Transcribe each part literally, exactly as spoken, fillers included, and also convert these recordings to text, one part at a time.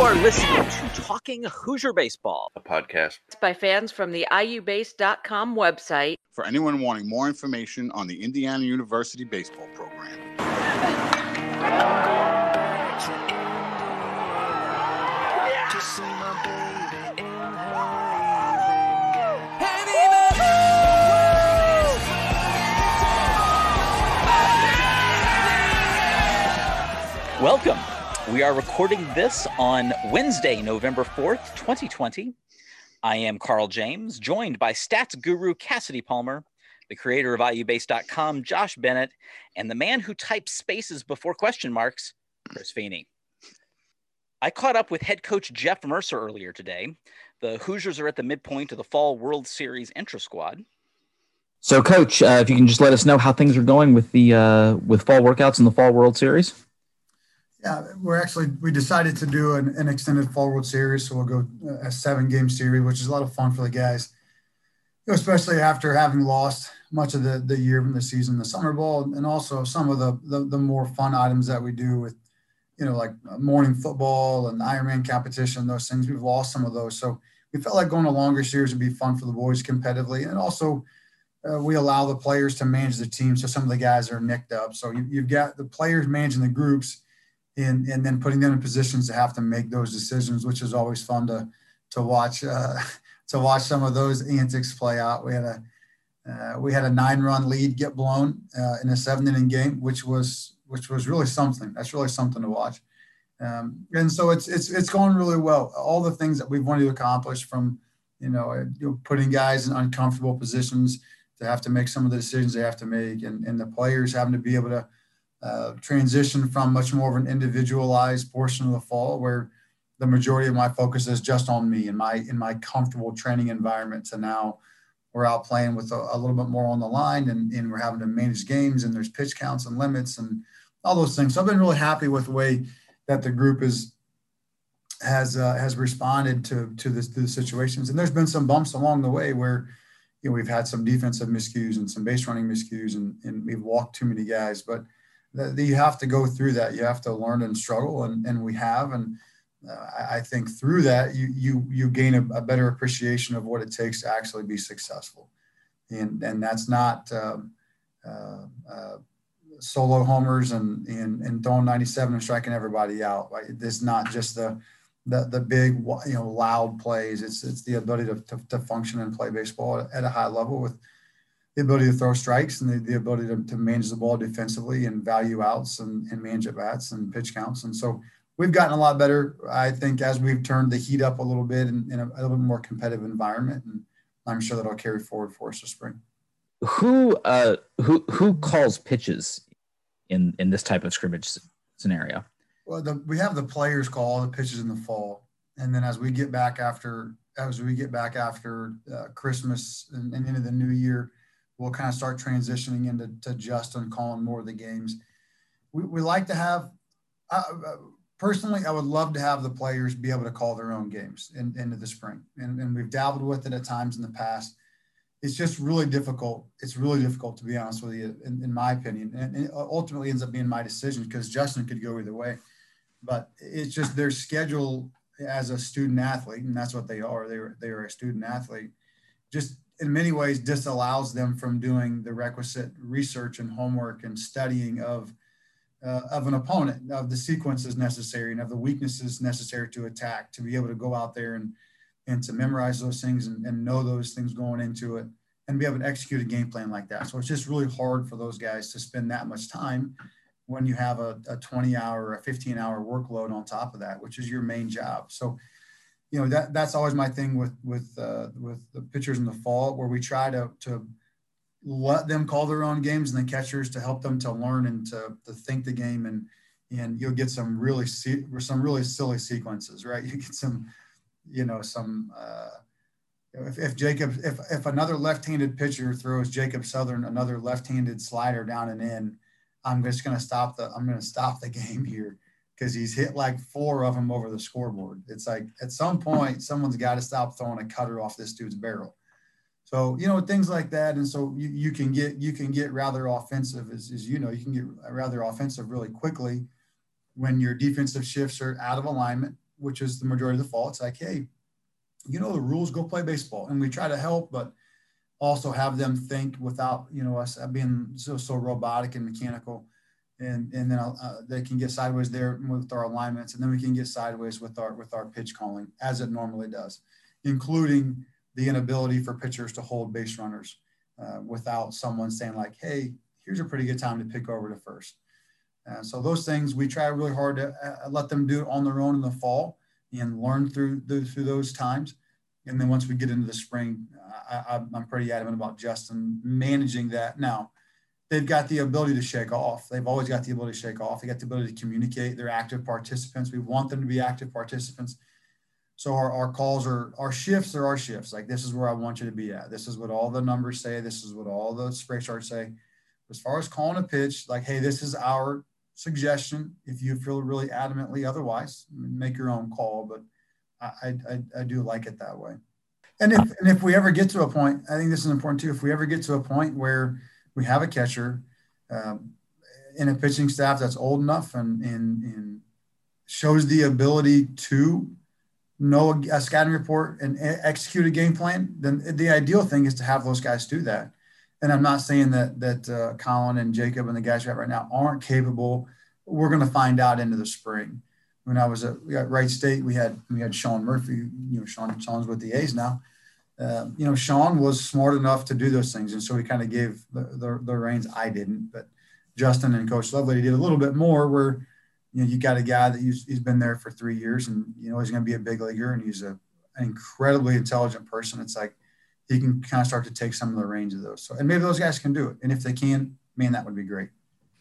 are listening to Talking Hoosier Baseball, a podcast by fans from the I U base dot com website. For anyone wanting more information on the Indiana University baseball program. Welcome. We are recording this on Wednesday, November fourth, twenty twenty. I am Carl James, joined by stats guru Cassidy Palmer, the creator of I U base dot com, Josh Bennett, and the man who types spaces before question marks, Chris Feeney. I caught up with head coach Jeff Mercer earlier today. The Hoosiers are at the midpoint of the Fall World Series intra-squad. So, Coach, uh, if you can just let us know how things are going with the uh, with fall workouts in the Fall World Series. Yeah, we're actually, we decided to do an, an extended Fall World Series. So we'll go a seven game series, which is a lot of fun for the guys, you know, especially after having lost much of the, the year from the season, the summer ball, and also some of the, the, the more fun items that we do with, you know, like morning football and Ironman competition, those things. We've lost some of those. So we felt like going a longer series would be fun for the boys competitively. And also uh, we allow the players to manage the team. So some of the guys are nicked up. So you, you've got the players managing the groups, And, and then putting them in positions to have to make those decisions, which is always fun to to watch uh, to watch some of those antics play out. We had a uh, we had a nine run lead get blown uh, in a seven inning game, which was which was really something. That's really something to watch. Um, and so it's it's it's going really well. All the things that we've wanted to accomplish, from you know, you know putting guys in uncomfortable positions to have to make some of the decisions they have to make, and, and the players having to be able to Uh, transition from much more of an individualized portion of the fall, where the majority of my focus is just on me and my in my comfortable training environment, to now we're out playing with a, a little bit more on the line, and, and we're having to manage games, and there's pitch counts and limits and all those things. So I've been really happy with the way that the group is has uh, has responded to to, this, to the situations. And there's been some bumps along the way where you know we've had some defensive miscues and some base running miscues, and, and we've walked too many guys, but that you have to go through that. You have to learn and struggle, and, and we have. And uh, I think through that, you you you gain a, a better appreciation of what it takes to actually be successful. And and that's not um, uh, uh, solo homers and, and and throwing ninety-seven and striking everybody out. Right? It's not just the the the big you know loud plays. It's it's the ability to to, to function and play baseball at a high level with the ability to throw strikes and the, the ability to, to manage the ball defensively and value outs and, and manage at bats and pitch counts. And so we've gotten a lot better, I think, as we've turned the heat up a little bit in, in a, a little bit more competitive environment. And I'm sure that'll carry forward for us this spring. Who uh, who who calls pitches in, in this type of scrimmage scenario? Well, the, we have the players call all the pitches in the fall. And then as we get back after, as we get back after uh, Christmas and, and into the new year, we'll kind of start transitioning into to Justin calling more of the games. We, we like to have, uh, personally, I would love to have the players be able to call their own games in, into the spring. And, and we've dabbled with it at times in the past. It's just really difficult. It's really difficult, to be honest with you, in, in my opinion. And it ultimately ends up being my decision, because Justin could go either way. But it's just their schedule as a student athlete, and that's what they are. They are, they are a student athlete. Just in many ways disallows them from doing the requisite research and homework and studying of uh, of an opponent, of the sequences necessary and of the weaknesses necessary to attack, to be able to go out there and and to memorize those things and, and know those things going into it and be able to execute a game plan like that. So it's just really hard for those guys to spend that much time when you have a, a twenty hour or a fifteen hour workload on top of that, which is your main job. So you know, that that's always my thing with with uh, with the pitchers in the fall, where we try to to let them call their own games, and the catchers to help them to learn and to, to think the game, and and you'll get some really some really silly sequences, right? You get some, you know, some uh, if, if Jacob if if another left-handed pitcher throws Jacob Southern another left-handed slider down and in, I'm just going to stop the I'm going to stop the game here, because he's hit like four of them over the scoreboard. It's like at some point, someone's got to stop throwing a cutter off this dude's barrel. So, you know, things like that. And so you, you can get, you can get rather offensive as, as, you know, you can get rather offensive really quickly when your defensive shifts are out of alignment, which is the majority of the fall. It's like, hey, you know the rules, go play baseball. And we try to help, but also have them think without, you know, us being so, so robotic and mechanical. And, and then uh, they can get sideways there with our alignments. And then we can get sideways with our, with our pitch calling as it normally does, including the inability for pitchers to hold base runners uh, without someone saying like, hey, here's a pretty good time to pick over to first. Uh, so those things we try really hard to uh, let them do it on their own in the fall and learn through those, through those times. And then once we get into the spring, I, I'm pretty adamant about Justin managing that. Now, they've got the ability to shake off. They've always got the ability to shake off. They got the ability to communicate. They're active participants. We want them to be active participants. So our, our calls are, our shifts are our shifts. Like, this is where I want you to be at. This is what all the numbers say. This is what all the spray charts say. As far as calling a pitch, like, hey, this is our suggestion. If you feel really adamantly otherwise, make your own call. But I, I, I do like it that way. And if, and if we ever get to a point, I think this is important too, if we ever get to a point where we have a catcher um, in a pitching staff that's old enough and, and, and shows the ability to know a scouting report and execute a game plan, then the ideal thing is to have those guys do that. And I'm not saying that that uh, Colin and Jacob and the guys we have right now aren't capable. We're going to find out into the spring. When I was at, at Wright State, we had we had Sean Murphy. You know, Sean Sean's with the A's now. Uh, you know, Sean was smart enough to do those things, and so he kind of gave the, the the reins. I didn't, but Justin and Coach Lovelady did a little bit more. Where you know you got a guy that he's, he's been there for three years, and you know he's going to be a big leaguer, and he's a, an incredibly intelligent person. It's like he can kind of start to take some of the reins of those. So, and maybe those guys can do it, and if they can, man, that would be great.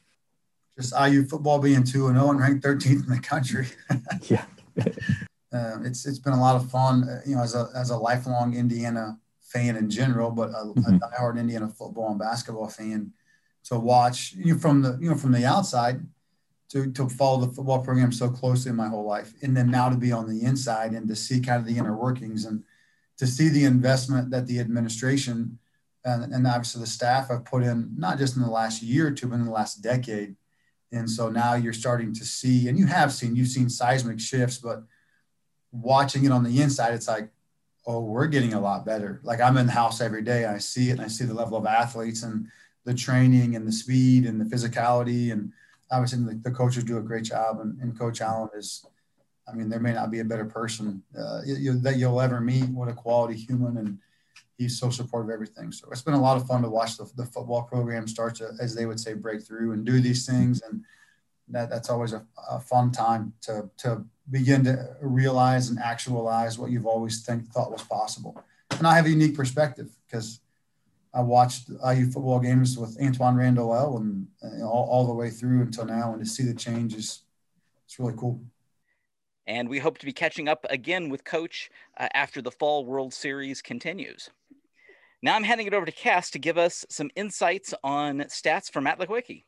Just I U football being two and zero and ranked thirteenth in the country. Yeah, uh, it's it's been a lot of fun. Uh, you know, as a as a lifelong Indiana fan in general, but a, mm-hmm. a diehard Indiana football and basketball fan, to watch you know, from the you know from the outside, to to follow the football program so closely my whole life, and then now to be on the inside and to see kind of the inner workings and to see the investment that the administration and, and obviously the staff have put in, not just in the last year or two, but in the last decade. And so now you're starting to see, and you have seen, you've seen seismic shifts, but watching it on the inside, it's like, oh, we're getting a lot better. Like, I'm in the house every day. I see it, and I see the level of athletes and the training and the speed and the physicality. And obviously the, the coaches do a great job. And, and Coach Allen is, I mean, there may not be a better person uh, you, that you'll ever meet. What a quality human. And he's so supportive of everything. So it's been a lot of fun to watch the, the football program start to, as they would say, break through and do these things. And that, that's always a, a fun time to, to begin to realize and actualize what you've always think, thought was possible. And I have a unique perspective because I watched I U football games with Antoine Randall and uh, all, all the way through until now. And to see the changes, it's really cool. And we hope to be catching up again with Coach uh, after the Fall World Series continues. Now I'm handing it over to Cass to give us some insights on stats from Matt Lewicki.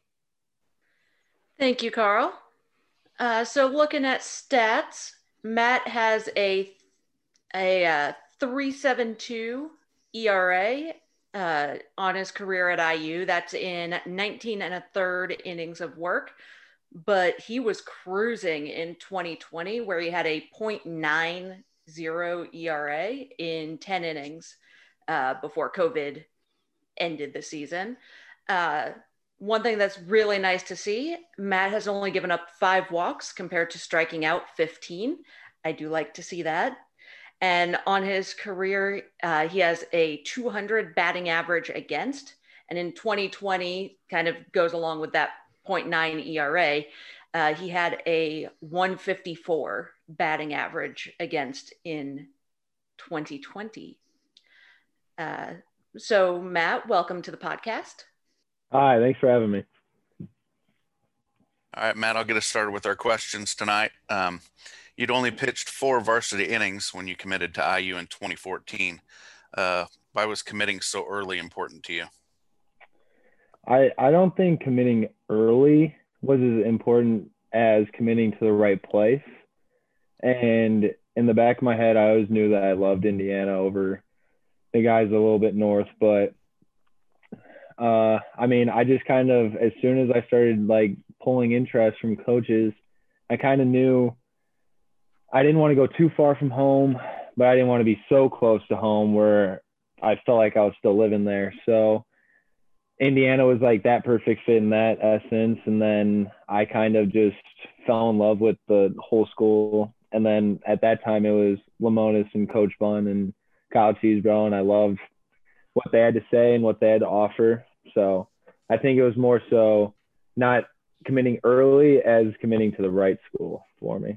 Thank you, Carl. Uh, so looking at stats, Matt has a a uh, three point seven two E R A uh, on his career at I U. That's in nineteen and a third innings of work. But he was cruising in twenty twenty, where he had a point nine zero E R A in ten innings uh, before COVID ended the season. Uh, one thing that's really nice to see, Matt has only given up five walks compared to striking out fifteen. I do like to see that. And on his career, uh, he has a two hundred batting average against. And in twenty twenty, kind of goes along with that point nine E R A, uh, he had a one fifty-four batting average against in twenty twenty. Uh, so Matt, welcome to the podcast. Hi, thanks for having me. All right, Matt, I'll get us started with our questions tonight. Um, you'd only pitched four varsity innings when you committed to I U in twenty fourteen. Uh, why was committing so early important to you? I, I don't think committing early was as important as committing to the right place. And in the back of my head, I always knew that I loved Indiana over the guys a little bit north. But, uh, I mean, I just kind of, as soon as I started, like, pulling interest from coaches, I kind of knew I didn't want to go too far from home, but I didn't want to be so close to home where I felt like I was still living there. So Indiana was like that perfect fit in that essence. And then I kind of just fell in love with the whole school. And then at that time it was Lemonis and Coach Bunn and Kyle Cheesebro, and I loved what they had to say and what they had to offer. So I think it was more so not committing early as committing to the right school for me.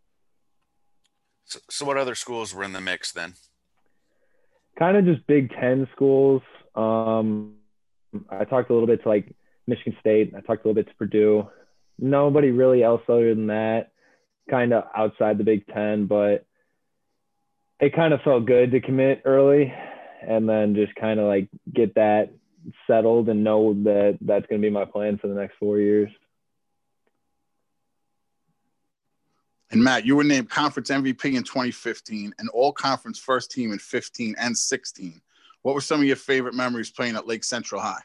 So, so what other schools were in the mix then? Kind of just Big Ten schools. Um, I talked a little bit to like Michigan State. I talked a little bit to Purdue. Nobody really else other than that, kind of outside the Big Ten, but it kind of felt good to commit early and then just kind of like get that settled and know that that's going to be my plan for the next four years. And Matt, you were named conference M V P in twenty fifteen and all conference first team in fifteen and sixteen. What were some of your favorite memories playing at Lake Central High?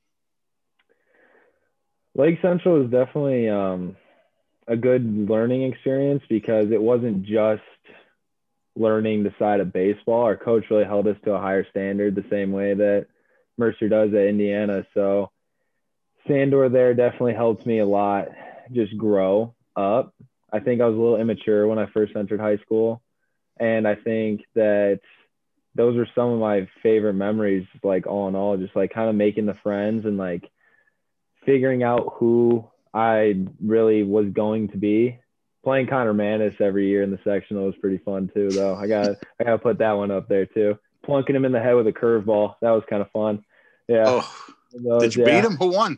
Lake Central was definitely um, a good learning experience because it wasn't just learning the side of baseball. Our coach really held us to a higher standard the same way that Mercer does at Indiana. So Sandor there definitely helped me a lot just grow up. I think I was a little immature when I first entered high school. And I think that those are some of my favorite memories, like all in all, just like kind of making the friends and like figuring out who I really was going to be. Playing Connor Manis every year in the sectional was pretty fun too, though. I got I got to put that one up there too. Plunking him in the head with a curveball, that was kind of fun. Yeah. Oh, those, did you yeah. beat him? Who won?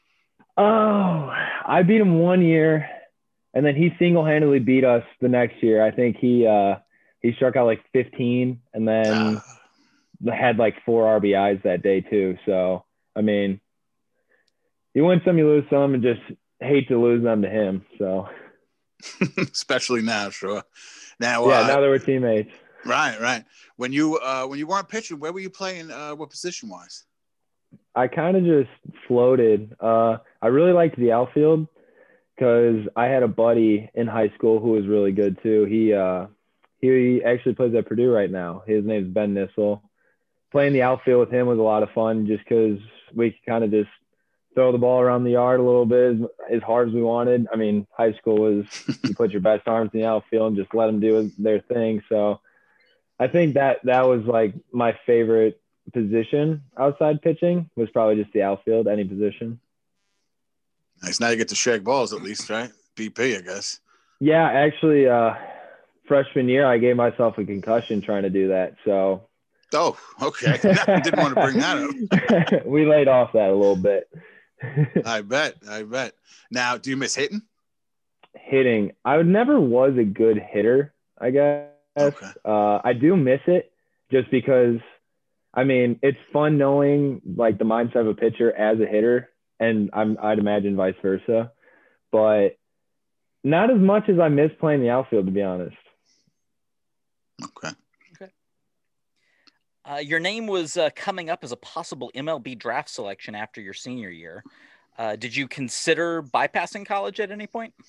Oh, I beat him one year, and then he single-handedly beat us the next year. I think he uh, he struck out like fifteen, and then uh. had like four R B Is that day too. So I mean, you win some, you lose some, and just hate to lose them to him. So. Especially now, sure. Now, yeah, uh, now that we're teammates. Right, right. When you uh, when you weren't pitching, where were you playing? Uh, what position wise? I kind of just floated. Uh, I really liked the outfield because I had a buddy in high school who was really good too. He uh, he actually plays at Purdue right now. His name's Ben Nissel. Playing the outfield with him was a lot of fun just because we could kind of just throw the ball around the yard a little bit as, as hard as we wanted. I mean, high school was you put your best arms in the outfield and just let them do their thing. So I think that that was like my favorite position outside pitching was probably just the outfield, any position. Nice. Now you get to shake balls at least, right? B P, I guess. Yeah, actually, uh, freshman year, I gave myself a concussion trying to do that. So. Oh, okay. I didn't want to bring that up. We laid off that a little bit. I bet. I bet. Now, do you miss hitting? Hitting. I never was a good hitter, I guess. Okay. Uh, I do miss it just because, I mean, it's fun knowing like the mindset of a pitcher as a hitter, and I'm, I'd imagine vice versa. But not as much as I miss playing the outfield, to be honest. Okay. Okay. Uh, your name was uh, coming up as a possible M L B draft selection after your senior year. Uh, did you consider bypassing college at any point?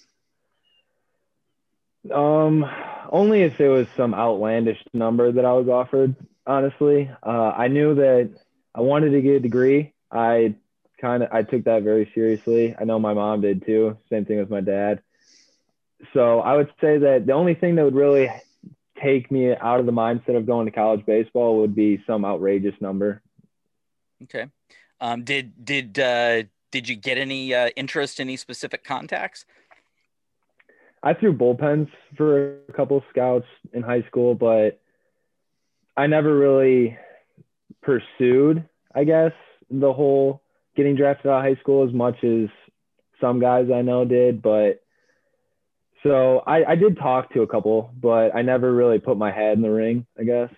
Um, only if it was some outlandish number that I was offered, honestly. Uh, I knew that I wanted to get a degree. I kind of, I took that very seriously. I know my mom did too. Same thing with my dad. So I would say that the only thing that would really take me out of the mindset of going to college baseball would be some outrageous number. Okay. Um, did, did, uh, did you get any uh, interest in any specific contacts? I threw bullpens for a couple of scouts in high school, but I never really pursued, I guess, the whole getting drafted out of high school as much as some guys I know did. But so I, I did talk to a couple, but I never really put my head in the ring, I guess.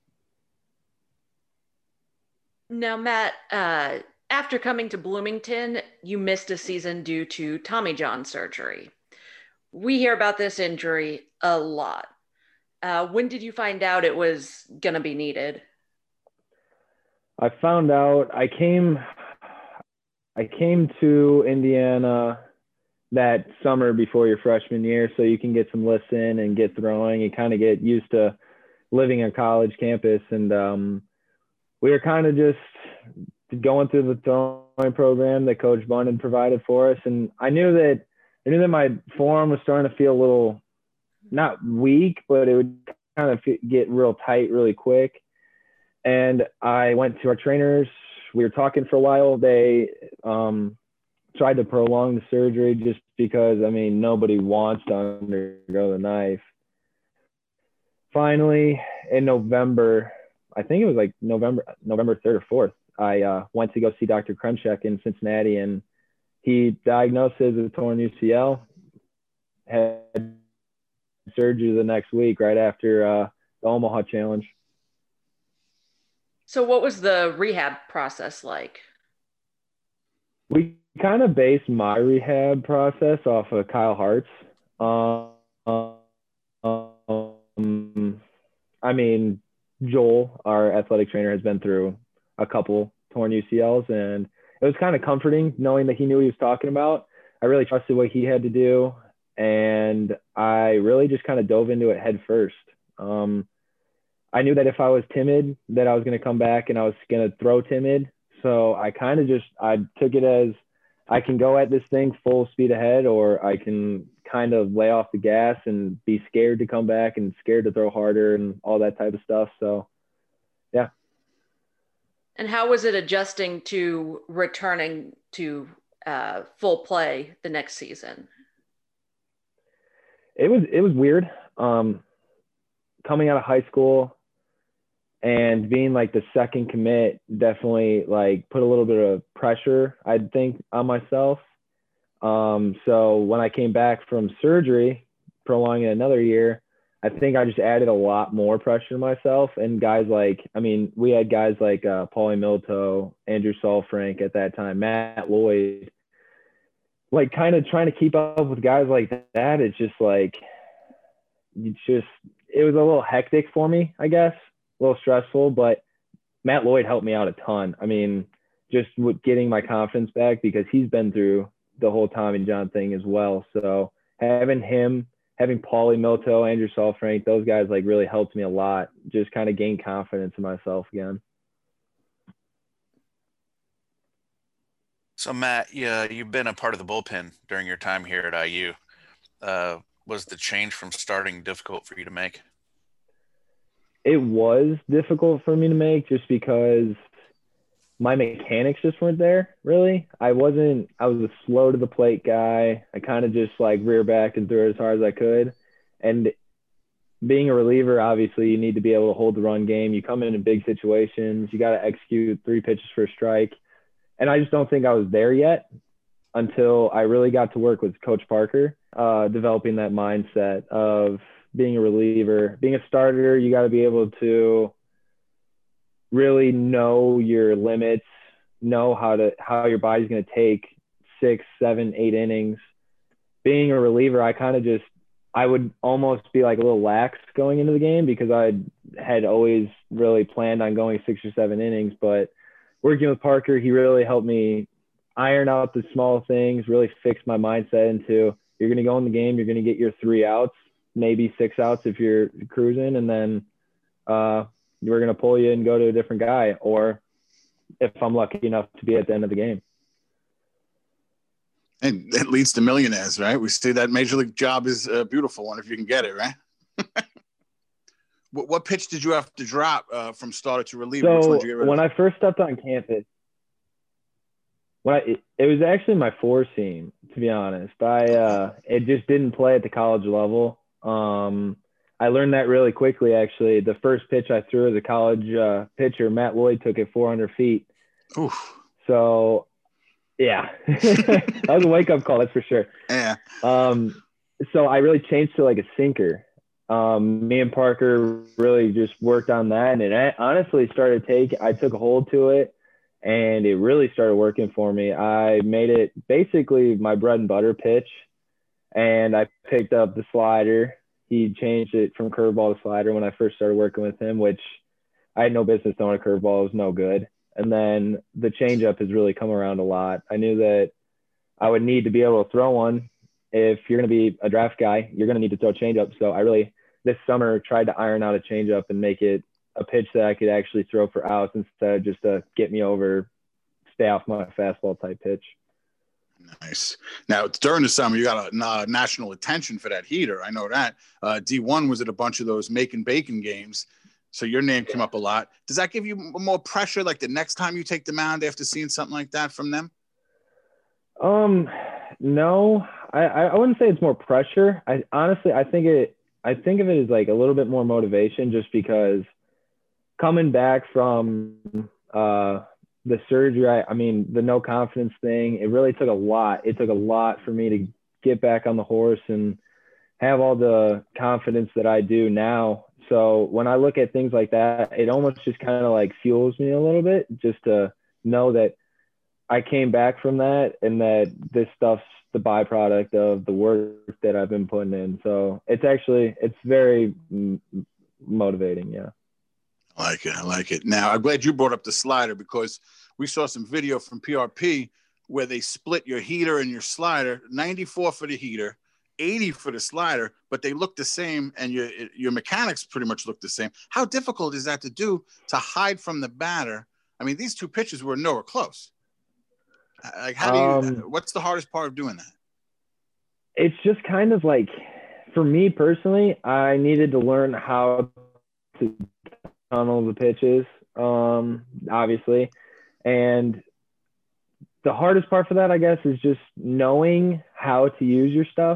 Now, Matt, uh, after coming to Bloomington, you missed a season due to Tommy John surgery. We hear about this injury a lot. Uh, when did you find out it was going to be needed? I found out I came, I came to Indiana that summer before your freshman year so you can get some lifts in and get throwing and kind of get used to living on college campus. And um, we were kind of just going through the throwing program that Coach Bunn provided for us. And I knew that I knew that my form was starting to feel a little, not weak, but it would kind of get real tight really quick. And I went to our trainers. We were talking for a while. They um, tried to prolong the surgery just because, I mean, nobody wants to undergo the knife. Finally, in November, I think it was like November, November third or fourth, I uh, went to go see Doctor Kremchek in Cincinnati, and he diagnosed it as a torn U C L, had surgery the next week right after uh, the Omaha Challenge. So what was the rehab process like? We kind of based my rehab process off of Kyle Hart's. Um, um, I mean, Joel, our athletic trainer, has been through a couple torn U C Ls, and it was kind of comforting knowing that he knew what he was talking about. I really trusted what he had to do, and I really just kind of dove into it head first. Um, I knew that if I was timid, that I was going to come back and I was going to throw timid. So I kind of just, I took it as I can go at this thing full speed ahead, or I can kind of lay off the gas and be scared to come back and scared to throw harder and all that type of stuff. So, yeah. And how was it adjusting to returning to uh, full play the next season? It was, it was weird. Um, coming out of high school and being like the second commit definitely like put a little bit of pressure, I think, on myself. Um, so when I came back from surgery, prolonging another year, I think I just added a lot more pressure to myself. And guys like, I mean, we had guys like uh, Paulie Milto, Andrew Salfrank at that time, Matt Lloyd, like kind of trying to keep up with guys like that. It's just like, it's just, it was a little hectic for me, I guess, a little stressful, but Matt Lloyd helped me out a ton. I mean, just with getting my confidence back, because he's been through the whole Tommy John thing as well. So having him, having Paulie Milto, Andrew Salfrank, those guys like really helped me a lot, just kind of gain confidence in myself again. So Matt, yeah, you've been a part of the bullpen during your time here at I U. Uh, was the change from starting difficult for you to make? It was difficult for me to make just because my mechanics just weren't there, really. I wasn't, I was a slow to the plate guy. I kind of just like rear backed and threw it as hard as I could. And being a reliever, obviously you need to be able to hold the run game. You come into big situations, you got to execute three pitches for a strike. And I just don't think I was there yet until I really got to work with Coach Parker, uh, developing that mindset of being a reliever. Being a starter, you got to be able to really know your limits, know how to how your body's going to take six, seven, eight innings. Being a reliever, I kind of just I would almost be like a little lax going into the game because I had always really planned on going six or seven innings. But working with Parker, he really helped me iron out the small things, really fix my mindset into you're going to go in the game, you're going to get your three outs, maybe six outs if you're cruising, and then uh, we're going to pull you and go to a different guy, or if I'm lucky enough to be at the end of the game. And it leads to millionaires, right? We say that major league job is a beautiful one if you can get it, right? what, what pitch did you have to drop uh, from starter to reliever? So Which one did you get rid when of? I first stepped on campus, when I, it, it was actually my four seam, to be honest. I uh, it just didn't play at the college level. Um, I learned that really quickly, actually. The first pitch I threw as a college uh, pitcher, Matt Lloyd took it four hundred feet. Oof. So, yeah, that was a wake-up call, that's for sure. Yeah. Um, so I really changed to like a sinker. Um, me and Parker really just worked on that, and it honestly started taking. I took a hold to it, and it really started working for me. I made it basically my bread and butter pitch, and I picked up the slider. He changed it from curveball to slider when I first started working with him, which I had no business throwing a curveball. It was no good. And then the changeup has really come around a lot. I knew that I would need to be able to throw one if you're going to be a draft guy, you're going to need to throw changeup. So I really, this summer, tried to iron out a changeup and make it a pitch that I could actually throw for outs instead of just to get me over, stay off my fastball type pitch. Nice. Now, during the summer, you got a uh, national attention for that heater. I know that. Uh, D one was at a bunch of those making bacon games. So your name came up a lot. Does that give you more pressure, like the next time you take the mound after seeing something like that from them? Um, no, I, I wouldn't say it's more pressure. I honestly, I think it, I think of it as like a little bit more motivation, just because coming back from uh, the surgery, I, I mean, the no confidence thing, it really took a lot. It took a lot for me to get back on the horse and have all the confidence that I do now. So when I look at things like that, it almost just kind of like fuels me a little bit, just to know that I came back from that and that this stuff's the byproduct of the work that I've been putting in. So it's actually, it's very m- motivating. Yeah. I like it. I like it. Now, I'm glad you brought up the slider, because we saw some video from P R P where they split your heater and your slider, ninety-four for the heater, eighty for the slider, but they look the same, and your your mechanics pretty much look the same. How difficult is that to do, to hide from the batter? I mean, these two pitches were nowhere close. Like, how do you, um, what's the hardest part of doing that? It's just kind of like, for me personally, I needed to learn how to tunnel the pitches, um, obviously. And the hardest part for that, I guess, is just knowing how to use your stuff.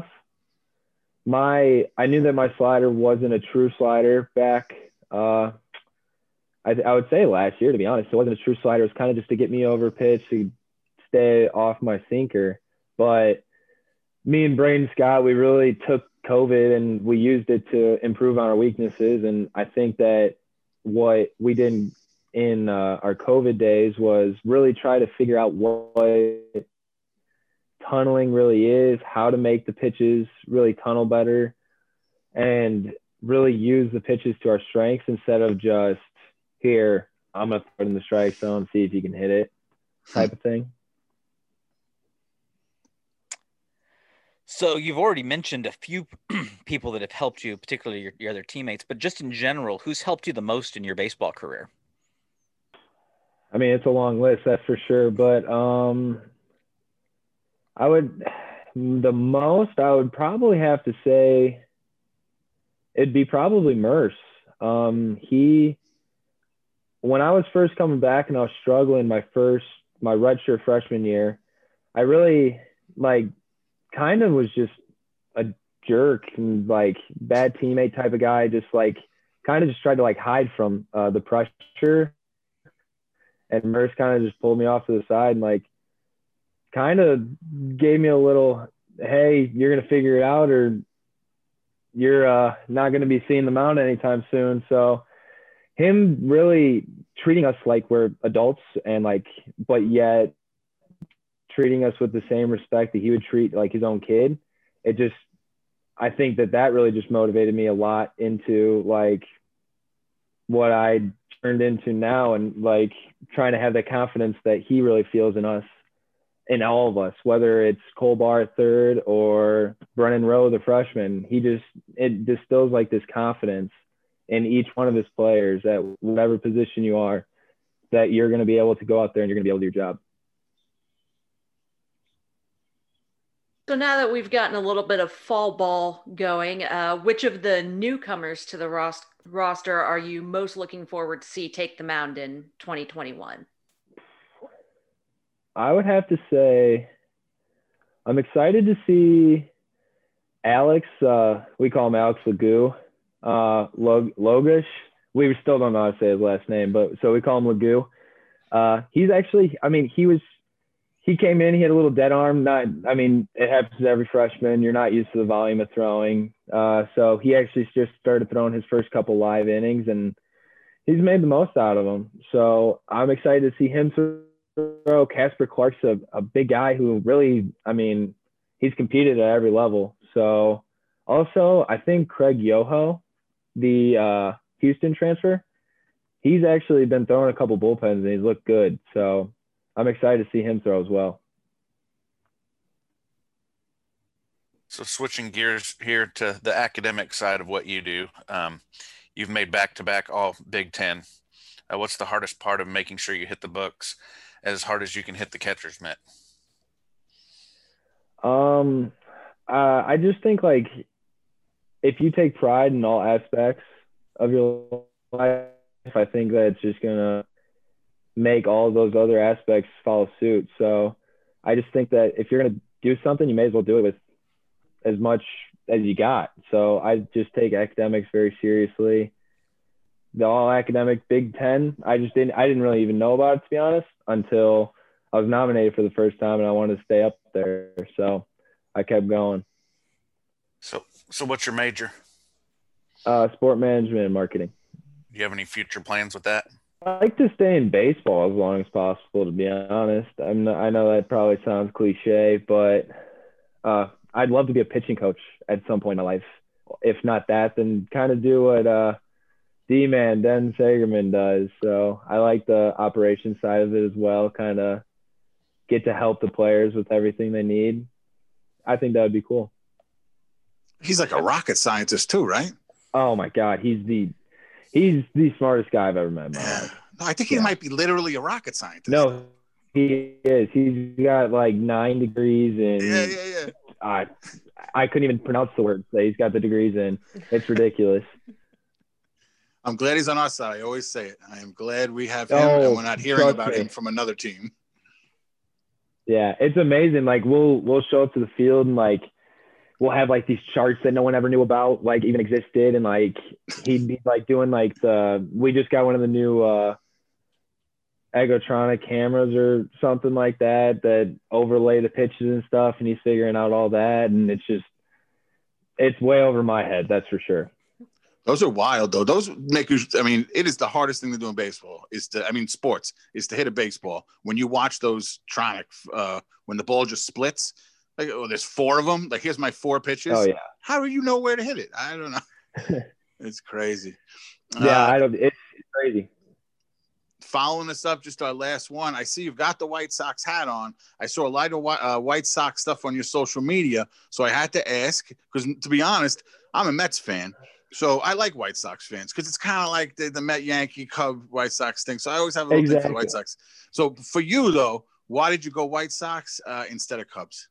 My, I knew that my slider wasn't a true slider back, uh, I, I would say last year, to be honest. It wasn't a true slider. It was kind of just to get me over pitch, to stay off my sinker. But me and Braden Scott, we really took COVID and we used it to improve on our weaknesses. And I think that what we did in uh, our COVID days was really try to figure out what tunneling really is, how to make the pitches really tunnel better, and really use the pitches to our strengths instead of just, here, I'm going to throw it in the strike zone, see if you can hit it type of thing. So you've already mentioned a few people that have helped you, particularly your, your other teammates, but just in general, who's helped you the most in your baseball career? I mean, it's a long list, that's for sure. But um, I would, the most, I would probably have to say it'd be probably Merce. Um, he, when I was first coming back and I was struggling my first, my redshirt freshman year, I really like, kind of was just a jerk and like bad teammate type of guy, just like kind of just tried to like hide from uh, the pressure. And Merce kind of just pulled me off to the side and like kind of gave me a little, hey, you're going to figure it out, or you're uh, not going to be seeing the mound anytime soon. So him really treating us like we're adults and like, but yet treating us with the same respect that he would treat like his own kid. It just, I think that that really just motivated me a lot into like what I turned into now, and like trying to have that confidence that he really feels in us, in all of us, whether it's Cole Barr at third or Brennan Rowe, the freshman. He just, it distills like this confidence in each one of his players that whatever position you are, that you're going to be able to go out there and you're going to be able to do your job. So now that we've gotten a little bit of fall ball going, uh, which of the newcomers to the ros- roster are you most looking forward to see take the mound in twenty twenty-one? I would have to say I'm excited to see Alex, uh, we call him Alex Lagoo, uh, Log- Logish. We still don't know how to say his last name, but so we call him Lagoo. Uh, he's actually, I mean, he was, He came in, he had a little dead arm. Not, I mean, it happens to every freshman. You're not used to the volume of throwing. Uh, so he actually just started throwing his first couple live innings, and he's made the most out of them. So I'm excited to see him throw. Casper Clark's a, a big guy who really, I mean, he's competed at every level. So also, I think Craig Yoho, the uh, Houston transfer, he's actually been throwing a couple bullpens, and he's looked good. So I'm excited to see him throw as well. So switching gears here to the academic side of what you do, um, you've made back-to-back all Big Ten. Uh, what's the hardest part of making sure you hit the books as hard as you can hit the catcher's mitt? Um, uh, I just think like if you take pride in all aspects of your life, I think that it's just gonna make all those other aspects follow suit. So I just think that if you're gonna do something, you may as well do it with as much as you got. So I just take academics very seriously. The all academic Big Ten, I just didn't, I didn't really even know about it, to be honest, until I was nominated for the first time and I wanted to stay up there. So I kept going. So, so what's your major? Uh, sport management and marketing. Do you have any future plans with that? I like to stay in baseball as long as possible, to be honest. I'm not, I know that probably sounds cliche, but uh, I'd love to be a pitching coach at some point in my life. If not that, then kind of do what uh, D-Man, Den Sagerman does. So I like the operations side of it as well, kind of get to help the players with everything they need. I think that would be cool. He's like a rocket scientist too, right? Oh my God, he's the he's the smartest guy I've ever met in my Yeah. life. No, I think he Yeah. might be literally a rocket scientist. No, he is. He's got like nine degrees and Yeah, yeah, yeah. uh, I couldn't even pronounce the word that he's got the degrees in. It's ridiculous. I'm glad he's on our side. I always say it. I am glad we have him Oh, and we're not hearing trust about me. him from another team. Yeah, it's amazing. Like we'll we'll show up to the field and like we'll have like these charts that no one ever knew about, like even existed, and like he'd be like doing like the we just got one of the new uh Egotronic cameras or something like that that overlay the pitches and stuff, and he's figuring out all that, and it's just it's way over my head, that's for sure. Those are wild, though. Those make you. I mean, it is the hardest thing to do in baseball. Is to, I mean, sports is to hit a baseball. When you watch those tronic, uh, when the ball just splits, like oh, there's four of them. Like here's my four pitches. Oh yeah, How do you know where to hit it? I don't know. It's crazy. yeah, Uh, I don't. It's, it's crazy. Following us up, just our last one. I see you've got the White Sox hat on. I saw a lot of uh, White Sox stuff on your social media, so I had to ask because, to be honest, I'm a Mets fan. So I like White Sox fans because it's kind of like the, the Met, Yankee, Cub, White Sox thing. So I always have a little thing for the Exactly. White Sox. So for you, though, why did you go White Sox uh, instead of Cubs?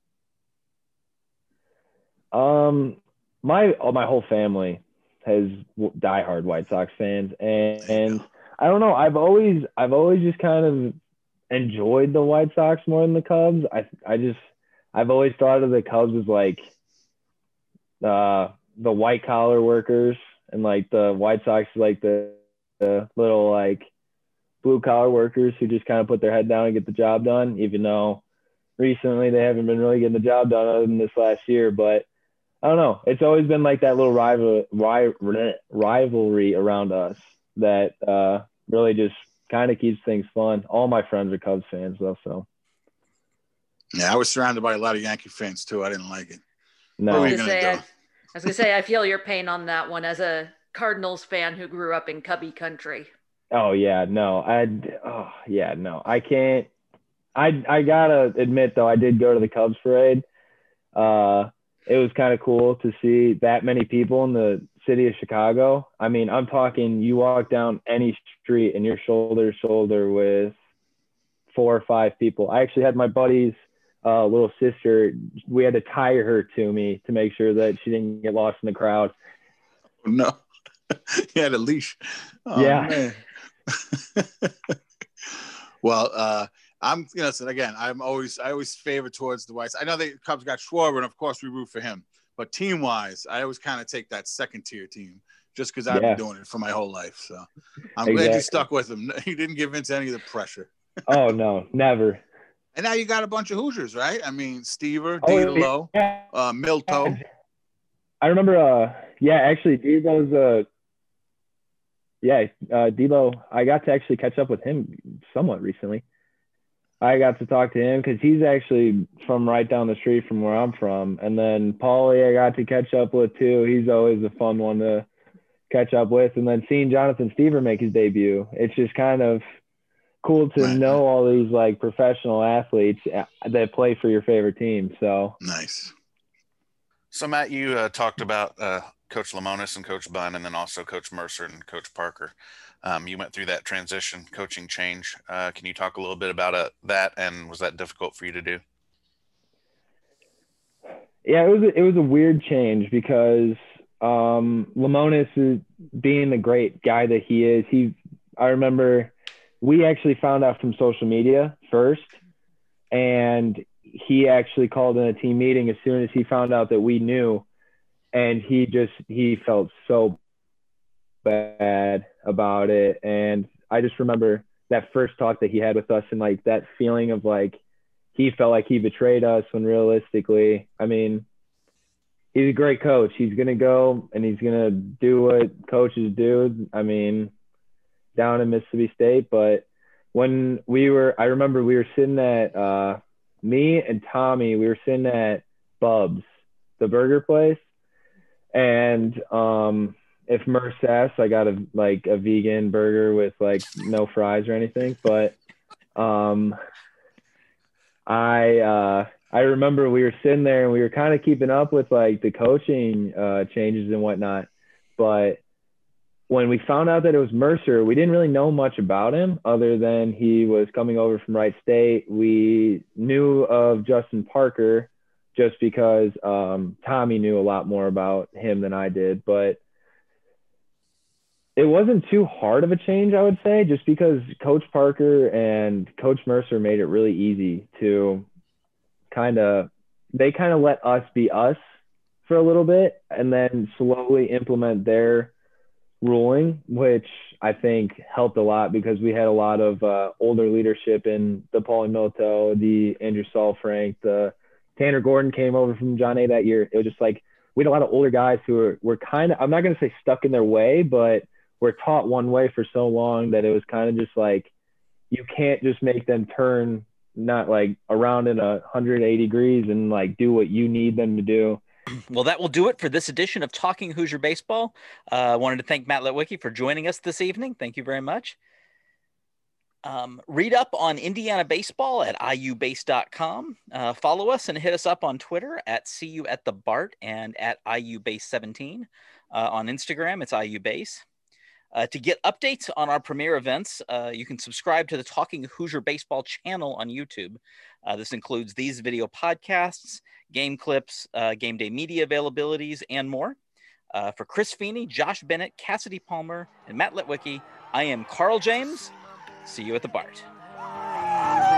Um, my oh, my whole family has diehard White Sox fans, and, and I don't know. I've always I've always just kind of enjoyed the White Sox more than the Cubs. I I just I've always thought of the Cubs as like uh the white collar workers, and like the White Sox like the, the little like blue collar workers who just kind of put their head down and get the job done, even though recently they haven't been really getting the job done other than this last year. But I don't know. It's always been like that little rival, ri- rivalry around us that uh, really just kind of keeps things fun. All my friends are Cubs fans though, so. Yeah, I was surrounded by a lot of Yankee fans too. I didn't like it. No. What were I you was gonna gonna say, do? I, I was gonna say I feel your pain on that one as a Cardinals fan who grew up in Cubby country. Oh yeah, no, I. Oh yeah, no, I can't. I I gotta admit though, I did go to the Cubs parade. Uh, it was kind of cool to see that many people in the city of Chicago. I mean, I'm talking. You walk down any street and you're shoulder to shoulder with four or five people. I actually had my buddy's uh, little sister. We had to tie her to me to make sure that she didn't get lost in the crowd. No, he had a leash. Oh, Yeah. Man. Well, uh, I'm, you know, so again, I'm always, I always favor towards the Whites. I know the Cubs got Schwarber, and of course we root for him. But team wise, I always kind of take that second tier team just because I've Yeah. been doing it for my whole life. So I'm glad Exactly. you stuck with him. You didn't give in to any of the pressure. Oh no, never. And now you got a bunch of Hoosiers, right? I mean, Stever, Oh, D'Lo, yeah. uh, Milto. I remember, uh, yeah, actually, Devo's, uh, yeah, uh, Devo, I got to actually catch up with him somewhat recently. I got to talk to him because he's actually from right down the street from where I'm from. And then Paulie, I got to catch up with too. He's always a fun one to catch up with. And then seeing Jonathan Stever make his debut, it's just kind of cool to Right. know all these like professional athletes that play for your favorite team. So Nice. So Matt, you uh, talked about uh, Coach Lemonis and Coach Bunn, and then also Coach Mercer and Coach Parker. Um, you went through that transition, coaching change. Uh, can you talk a little bit about uh, that, and was that difficult for you to do? Yeah, it was a, it was a weird change because um, Lemonis is being the great guy that he is. He, I remember we actually found out from social media first, and he actually called in a team meeting as soon as he found out that we knew, and he just he felt so bad about it. And I just remember that first talk that he had with us, and like that feeling of like he felt like he betrayed us, when realistically, I mean, he's a great coach. He's going to go and he's going to do what coaches do, I mean, down in Mississippi State. But when we were, I remember we were sitting at, uh, me and Tommy, we were sitting at Bub's, the burger place. And um, if Merce asked, I got a, like a vegan burger with like no fries or anything. But um, I, uh, I remember we were sitting there and we were kind of keeping up with like the coaching uh, changes and whatnot. But when we found out that it was Mercer, we didn't really know much about him other than he was coming over from Wright State. We knew of Justin Parker just because um, Tommy knew a lot more about him than I did. But it wasn't too hard of a change, I would say, just because Coach Parker and Coach Mercer made it really easy to kind of, they kind of let us be us for a little bit and then slowly implement their ruling, which I think helped a lot because we had a lot of uh, older leadership in the Paulie Milto, the Andrew Saul-Frank, the Tanner Gordon came over from John A that year. It was just like, we had a lot of older guys who were, were kind of, I'm not going to say stuck in their way, but were taught one way for so long that it was kind of just like, you can't just make them turn not like around in a one hundred eighty degrees and like do what you need them to do. Well, that will do it for this edition of Talking Hoosier Baseball. I uh, wanted to thank Matt Litwicki for joining us this evening. Thank you very much. Um, read up on Indiana baseball at I U base dot com. Uh, follow us and hit us up on Twitter at See You at the Bart and at I U base seventeen. Uh, on Instagram, it's I U base. Uh, to get updates on our premier events, uh, you can subscribe to the Talking Hoosier Baseball channel on YouTube. Uh, this includes these video podcasts, game clips, uh, game day media availabilities, and more. Uh, for Chris Feeney, Josh Bennett, Cassidy Palmer, and Matt Litwicki, I am Carl James. See you at the Bart.